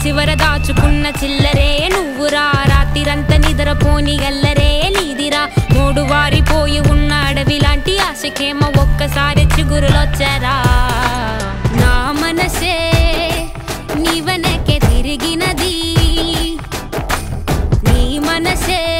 చివర దాచుకున్న చిల్లరే నువ్వురా రాత్రిరంతా నిద్రపోని గల్లరే నీదిరా మూడు వారిపోయి ఉన్న అడవి లాంటి ఆశకేమో ఒక్కసారి చిగురులొచ్చారా నా మనసే నీ వెనకే తిరిగినది నీ మనసే